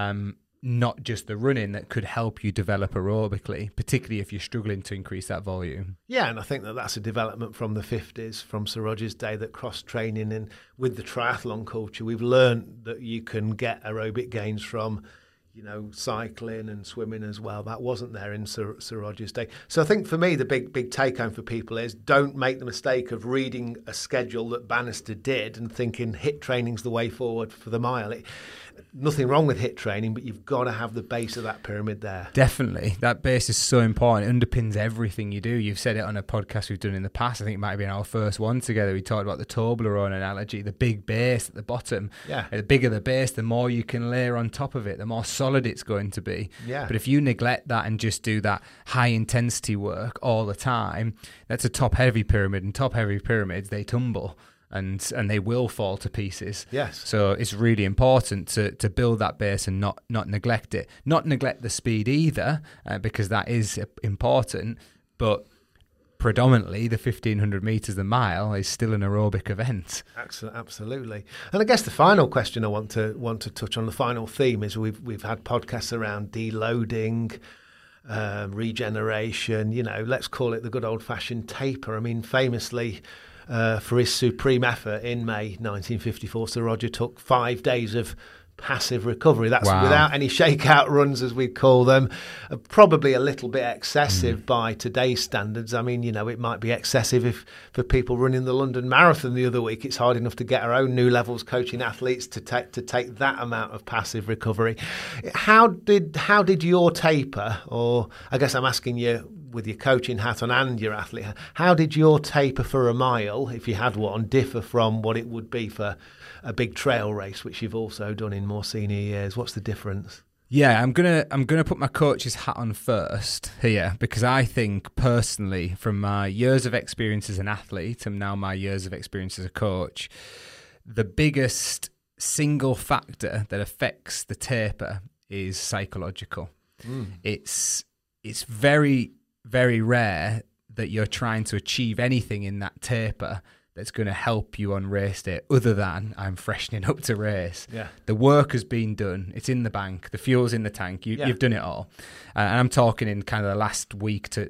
not just the running, that could help you develop aerobically, particularly if you're struggling to increase that volume. Yeah, and I think that's a development from the 50s, from Sir Roger's day, that cross-training, and with the triathlon culture, we've learned that you can get aerobic gains from cycling and swimming as well. That wasn't there in Sir Roger's day. So I think for me, the big take home for people is don't make the mistake of reading a schedule that Bannister did and thinking HIIT training's the way forward for the mile. Nothing wrong with HIIT training, but you've got to have the base of that pyramid there. Definitely. That base is so important. It underpins everything you do. You've said it on a podcast we've done in the past. I think it might have been our first one together. We talked about the Toblerone analogy, the big base at the bottom. Yeah. The bigger the base, the more you can layer on top of it, the more solid it's going to be. Yeah. But if you neglect that and just do that high intensity work all the time, that's a top heavy pyramid, and top heavy pyramids, they tumble. And they will fall to pieces. Yes. So it's really important to build that base and not neglect it. Not neglect the speed either, because that is important. But predominantly, the 1,500 metres, the mile, is still an aerobic event. Absolutely. And I guess the final question I want to touch on, the final theme, is we've had podcasts around deloading, regeneration. Let's call it the good old-fashioned taper. I mean, famously, for his supreme effort in May 1954, Sir Roger took 5 days of passive recovery. That's without any shakeout runs, as we call them. Probably a little bit excessive by today's standards. I mean, it might be excessive if for people running the London Marathon the other week. It's hard enough to get our own new levels coaching athletes to take that amount of passive recovery. How did your taper, or I guess I'm asking you, with your coaching hat on and your athlete, how did your taper for a mile, if you had one, differ from what it would be for a big trail race, which you've also done in more senior years? What's the difference? Yeah, I'm gonna put my coach's hat on first here, because I think personally, from my years of experience as an athlete and now my years of experience as a coach, the biggest single factor that affects the taper is psychological. It's very, very rare that you're trying to achieve anything in that taper that's going to help you on race day, other than I'm freshening up to race. Yeah. The work has been done. It's in the bank. The fuel's in the tank. You've done it all. And I'm talking in kind of the last week to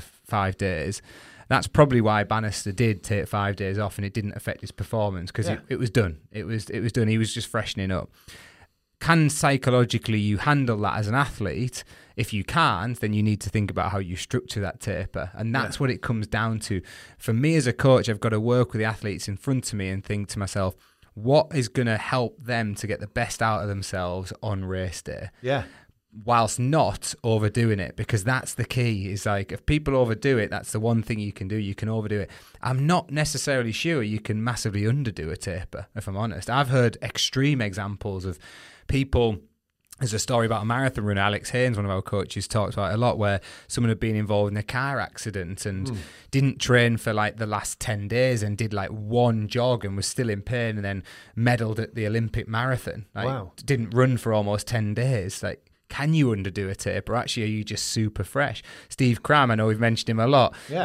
5 days. That's probably why Bannister did take 5 days off and it didn't affect his performance, because it was done. It was done. He was just freshening up. Can psychologically you handle that as an athlete? If you can't, then you need to think about how you structure that taper. And that's what it comes down to. For me as a coach, I've got to work with the athletes in front of me and think to myself, what is going to help them to get the best out of themselves on race day? Yeah. Whilst not overdoing it, because that's the key. Is like, if people overdo it, that's the one thing you can do. You can overdo it. I'm not necessarily sure you can massively underdo a taper, if I'm honest. I've heard extreme examples of people. There's a story about a marathon runner, Alex Haynes, one of our coaches, talks about it a lot, where someone had been involved in a car accident and didn't train for like the last 10 days and did like one jog and was still in pain, and then medalled at the Olympic marathon. Like, didn't run for almost 10 days. Like, can you underdo a taper? Actually, are you just super fresh? Steve Cram, I know we've mentioned him a lot. Yeah.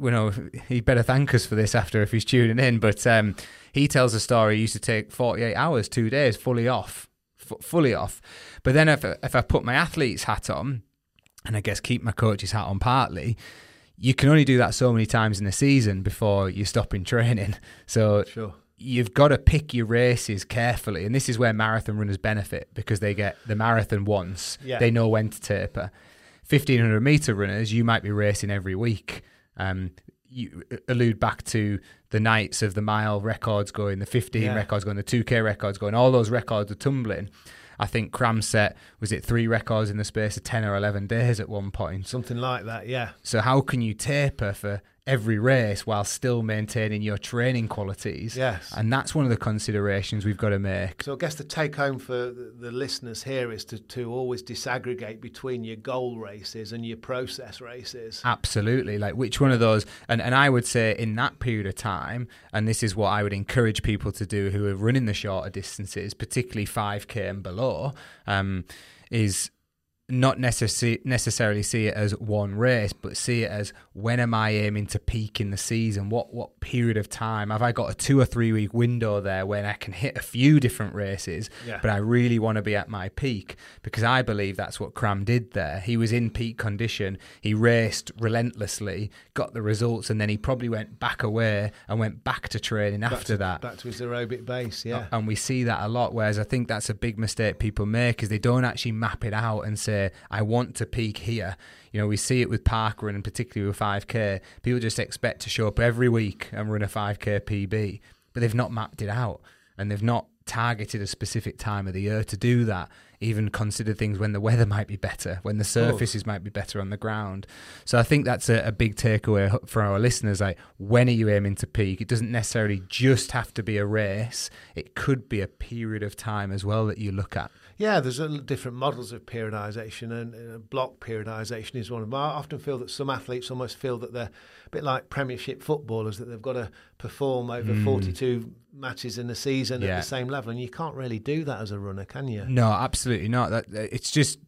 He better thank us for this after if he's tuning in. But he tells a story. He used to take 48 hours, 2 days, fully off. But then if I put my athlete's hat on, and I guess keep my coach's hat on partly, you can only do that so many times in a season before you stop in training. So you've got to pick your races carefully. And this is where marathon runners benefit, because they get the marathon once. Yeah. They know when to taper. 1,500 metre runners, you might be racing every week. You allude back to the nights of the mile records going, the 15 records going, the 2K records going, all those records are tumbling. I think Cram set, was it 3 records in the space of 10 or 11 days at one point? Something like that, yeah. So how can you taper for every race while still maintaining your training qualities? Yes. And that's one of the considerations we've got to make. So I guess the take home for the listeners here is to always disaggregate between your goal races and your process races. Absolutely. Like, which one of those, and I would say in that period of time, and this is what I would encourage people to do who are running the shorter distances, particularly 5K and below, is not necessarily see it as one race, but see it as, when am I aiming to peak in the season? What period of time? Have I got a 2 or 3 week window there when I can hit a few different races, but I really want to be at my peak? Because I believe that's what Cram did there. He was in peak condition. He raced relentlessly, got the results, and then he probably went back away and went back to training after that. Back to his aerobic base, yeah. And we see that a lot, whereas I think that's a big mistake people make, is they don't actually map it out and say, I want to peak here. You know, we see it with parkrun, and particularly with 5K. People just expect to show up every week and run a 5K PB, but they've not mapped it out, and they've not targeted a specific time of the year to do that. Even consider things when the weather might be better, when the surfaces might be better on the ground. So I think that's a big takeaway for our listeners. Like, when are you aiming to peak? It doesn't necessarily just have to be a race. It could be a period of time as well that you look at. Yeah, there's different models of periodisation, and block periodisation is one of them. I often feel that some athletes almost feel that they're a bit like Premiership footballers, that they've got to perform over 42 matches in a season at the same level, and you can't really do that as a runner, can you? No, absolutely not. It's just,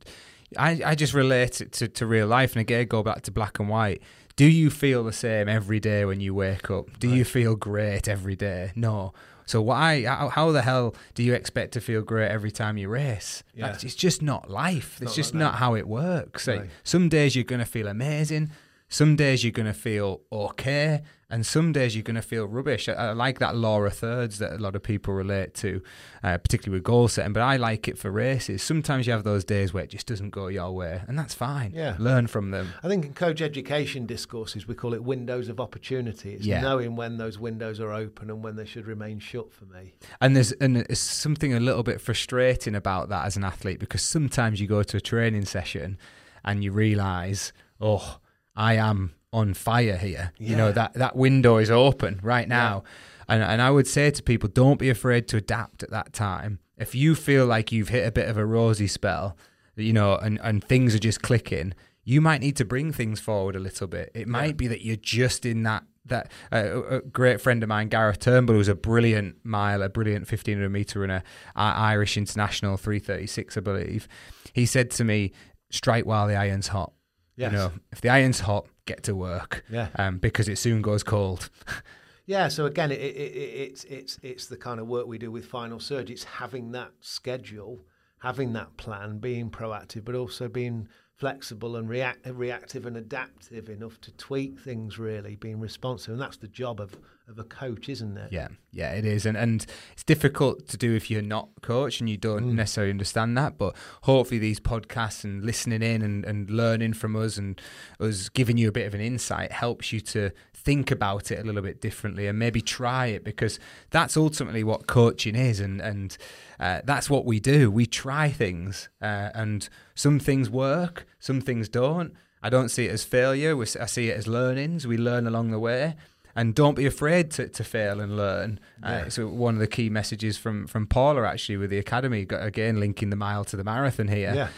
I just relate it to real life, and again, go back to black and white. Do you feel the same every day when you wake up? Do you feel great every day? No. So how the hell do you expect to feel great every time you race? Yeah. It's just not life. It's just not how it works. Like, Right. some days you're going to feel amazing. Some days you're going to feel okay, and some days you're going to feel rubbish. I like that law of thirds that a lot of people relate to, particularly with goal setting, but I like it for races. Sometimes you have those days where it just doesn't go your way, and that's fine. Yeah. Learn from them. I think in coach education discourses, we call it windows of opportunity. It's knowing when those windows are open and when they should remain shut for me. And there's something a little bit frustrating about that as an athlete, because sometimes you go to a training session and you realise, I am on fire here. Yeah. You know, that window is open right now. And I would say to people, don't be afraid to adapt at that time. If you feel like you've hit a bit of a rosy spell, you know, and things are just clicking, you might need to bring things forward a little bit. It might be that you're just in that a great friend of mine, Gareth Turnbull, who's a brilliant miler, a brilliant 1500 metre runner, Irish international, 3:36, I believe. He said to me, strike while the iron's hot. Yes. You know, if the iron's hot, get to work. Because it soon goes cold. Yeah, so again, it's the kind of work we do with Final Surge. It's having that schedule, having that plan, being proactive, but also being flexible and reactive and adaptive enough to tweak things, really, being responsive. And that's the job of a coach, isn't it? Yeah, it is. And it's difficult to do if you're not a coach and you don't necessarily understand that. But hopefully these podcasts and listening in and learning from us and us giving you a bit of an insight helps you to think about it a little bit differently and maybe try it, because that's ultimately what coaching is. And that's what we do. We try things and some things work, some things don't. I don't see it as failure. I see it as learnings. We learn along the way. And don't be afraid to fail and learn. So one of the key messages from Paula, actually, with the Academy, again, linking the mile to the marathon here.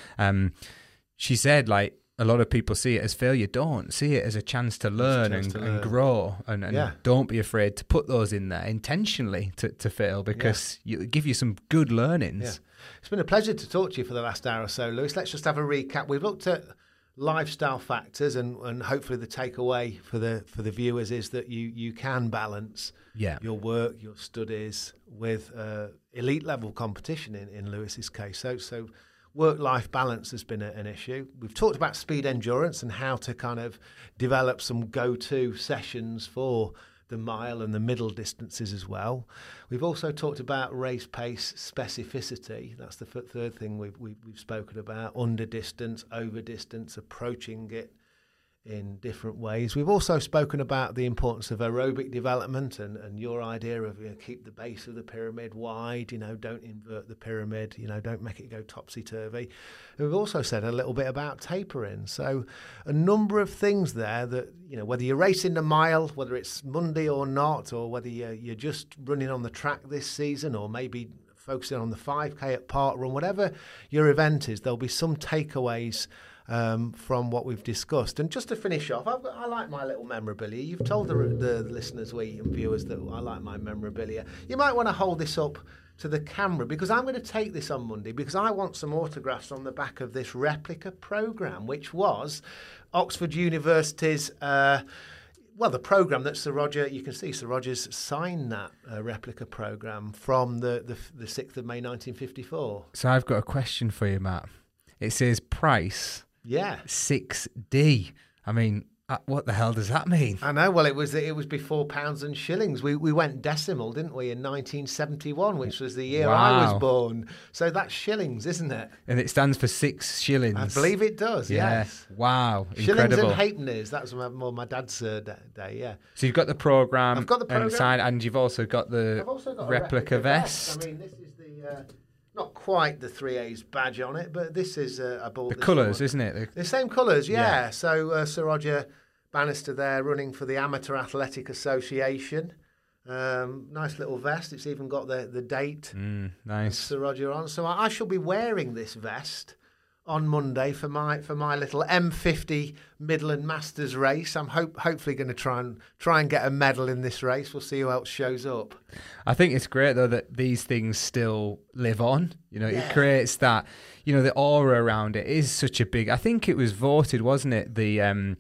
She said, like, a lot of people see it as failure. Don't see it as a chance to learn and grow. And don't be afraid to put those in there intentionally to fail, because it'll give you some good learnings. Yeah. It's been a pleasure to talk to you for the last hour or so, Lewis. Let's just have a recap. We've looked at lifestyle factors, and hopefully the takeaway for the viewers is that you can balance your work, your studies with elite level competition in Lewis's case. So work-life balance has been an issue. We've talked about speed endurance and how to kind of develop some go-to sessions for the mile and the middle distances as well. We've also talked about race pace specificity. That's the third thing we've spoken about. Under distance, over distance, approaching it in different ways. We've also spoken about the importance of aerobic development and your idea of keep the base of the pyramid wide, don't invert the pyramid, don't make it go topsy-turvy. And we've also said a little bit about tapering. So a number of things there that, whether you're racing the mile, whether it's Monday or not, or whether you're just running on the track this season, or maybe focusing on the 5K at Parkrun, whatever your event is, there'll be some takeaways from what we've discussed. And just to finish off, I like my little memorabilia. You've told the listeners and viewers that I like my memorabilia. You might want to hold this up to the camera, because I'm going to take this on Monday, because I want some autographs on the back of this replica programme, which was Oxford University's the programme that Sir Roger, you can see Sir Roger's signed that replica programme from the 6th of May 1954. So I've got a question for you, Matt. It says price. Yeah. 6D. I mean, what the hell does that mean? I know. Well, it was before pounds and shillings. We went decimal, didn't we, in 1971, which was the year I was born. So that's shillings, isn't it? And it stands for 6 shillings. I believe it does, yes. Wow, shillings incredible. and halfpennies. That was more my dad's day, yeah. So you've got the programme. I've got the programme. And you've also got the replica vest. I mean, this is the... not quite the 3A's badge on it, but this is... I bought the colours, isn't it? The same colours, yeah. So Sir Roger Bannister there, running for the Amateur Athletic Association. Nice little vest. It's even got the date. Nice. Sir Roger on. So I shall be wearing this vest on Monday for my little M50 Midland Masters race. I'm hopefully going to try and get a medal in this race. We'll see who else shows up. I think it's great though that these things still live on. It creates that. The aura around it is such a big. I think it was voted, wasn't it, the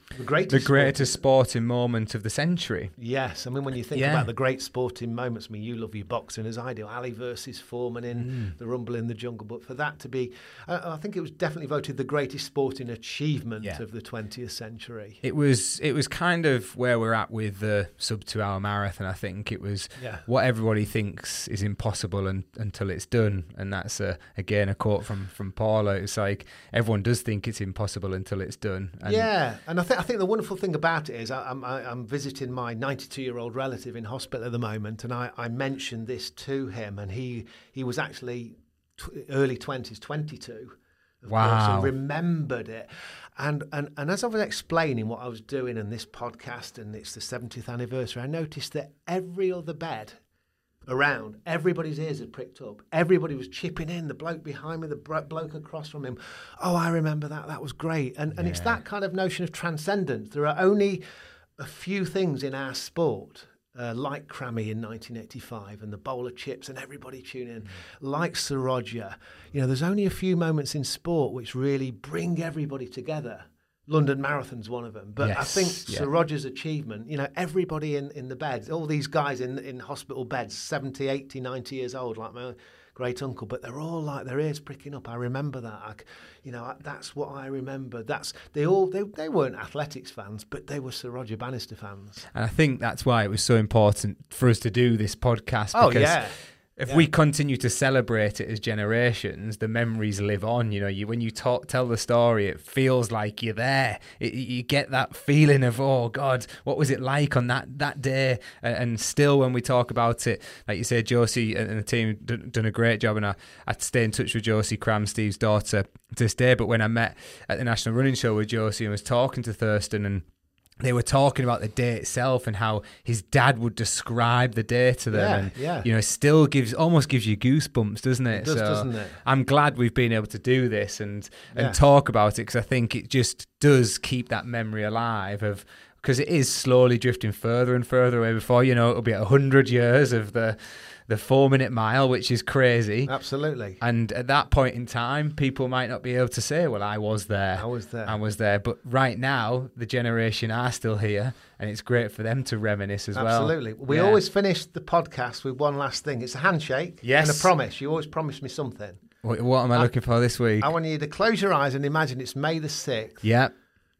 greatest sporting moment of the century. Yes, I mean when you think about the great sporting moments, I mean you love your boxing as I do. Ali versus Foreman in the Rumble in the Jungle, but for that to be, I think it was definitely voted the greatest sporting achievement of the 20th century. It was kind of where we're at with the sub 2 hour marathon. I think it was what everybody thinks is impossible until it's done, and that's again a quote from Paula. It's like everyone does think it's impossible until it's done. And I think the wonderful thing about it is I'm visiting my 92-year-old relative in hospital at the moment, and I mentioned this to him, and he was actually early 20s, 22. Wow. And remembered it. And as I was explaining what I was doing in this podcast, and it's the 70th anniversary, I noticed that every other bed around, everybody's ears had pricked up. Everybody was chipping in. The bloke behind me, the bloke across from him. Oh, I remember that. That was great. And it's that kind of notion of transcendence. There are only a few things in our sport, like Crammy in 1985 and the bowl of chips and everybody tuning in, like Sir Roger. There's only a few moments in sport which really bring everybody together. London Marathon's one of them. But I think Sir Roger's achievement, everybody in the beds, all these guys in hospital beds, 70, 80, 90 years old, like my great uncle, but they're all like their ears pricking up. I remember that. That's what I remember. They weren't athletics fans, but they were Sir Roger Bannister fans. And I think that's why it was so important for us to do this podcast. Because if we continue to celebrate it as generations, the memories live on. When you tell the story, it feels like you're there. You get that feeling of, oh God, what was it like on that day? And still, when we talk about it, like you say, Josie and the team done a great job, and I stay in touch with Josie Cram, Steve's daughter, to this day. But when I met at the National Running Show with Josie and was talking to Thurston, and they were talking about the day itself and how his dad would describe the day to them. It still almost gives you goosebumps, doesn't it? It does, doesn't it? I'm glad we've been able to do this and talk about it, because I think it just does keep that memory alive because it is slowly drifting further and further away. Before it'll be 100 years of the 4-minute mile, which is crazy. Absolutely. And at that point in time, people might not be able to say, well, I was there. I was there. But right now, the generation are still here, and it's great for them to reminisce as well. Absolutely. We always finish the podcast with one last thing. It's a handshake and a promise. You always promise me something. What am I looking for this week? I want you to close your eyes and imagine it's May the 6th. Yep.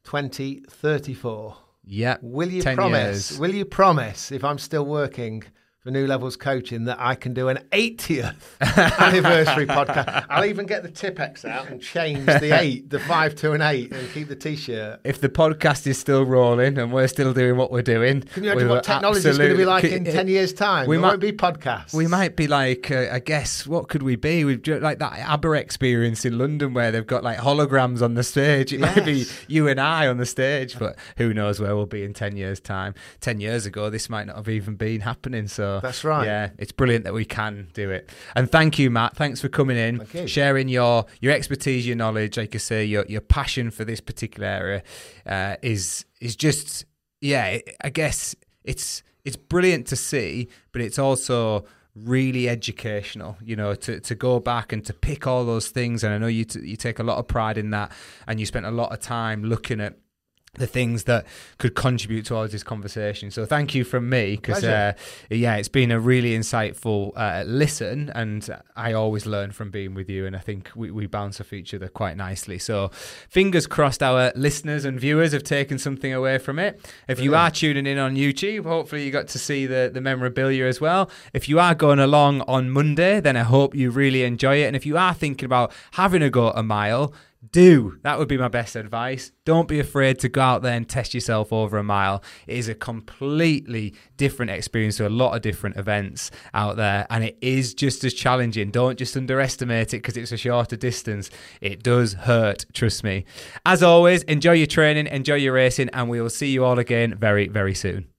2034. Yep. Will you 10 promise? years. Will you promise, if I'm still working for New Levels Coaching, that I can do an 80th anniversary podcast? I'll even get the Tipp-Ex out and change the 5 to an 8 and keep the T-shirt. If the podcast is still rolling and we're still doing what we're doing, can you imagine what technology is going to be like in 10 years' time? There won't be podcasts. We might be like, I guess, what could we be? We've like that ABBA experience in London where they've got like holograms on the stage. It might be you and I on the stage, but who knows where we'll be in 10 years' time. 10 years ago, this might not have even been happening. So So that's right. Yeah, it's brilliant that we can do it. And thank you, Matt. Thanks for coming in, sharing your expertise, your knowledge. Like I say, your passion for this particular area is just, I guess it's brilliant to see, but it's also really educational, to go back and to pick all those things. And I know you take a lot of pride in that, and you spent a lot of time looking at the things that could contribute towards this conversation. So thank you from me, because it's been a really insightful listen, and I always learn from being with you, and I think we bounce off each other quite nicely. So fingers crossed our listeners and viewers have taken something away from it. If you are tuning in on YouTube, hopefully you got to see the memorabilia as well. If you are going along on Monday, then I hope you really enjoy it. And if you are thinking about having a go at a mile, that would be my best advice. Don't be afraid to go out there and test yourself over a mile. It is a completely different experience to a lot of different events out there, and it is just as challenging. Don't just underestimate it because it's a shorter distance. It does hurt, trust me. As always, enjoy your training, enjoy your racing, and we will see you all again very, very soon.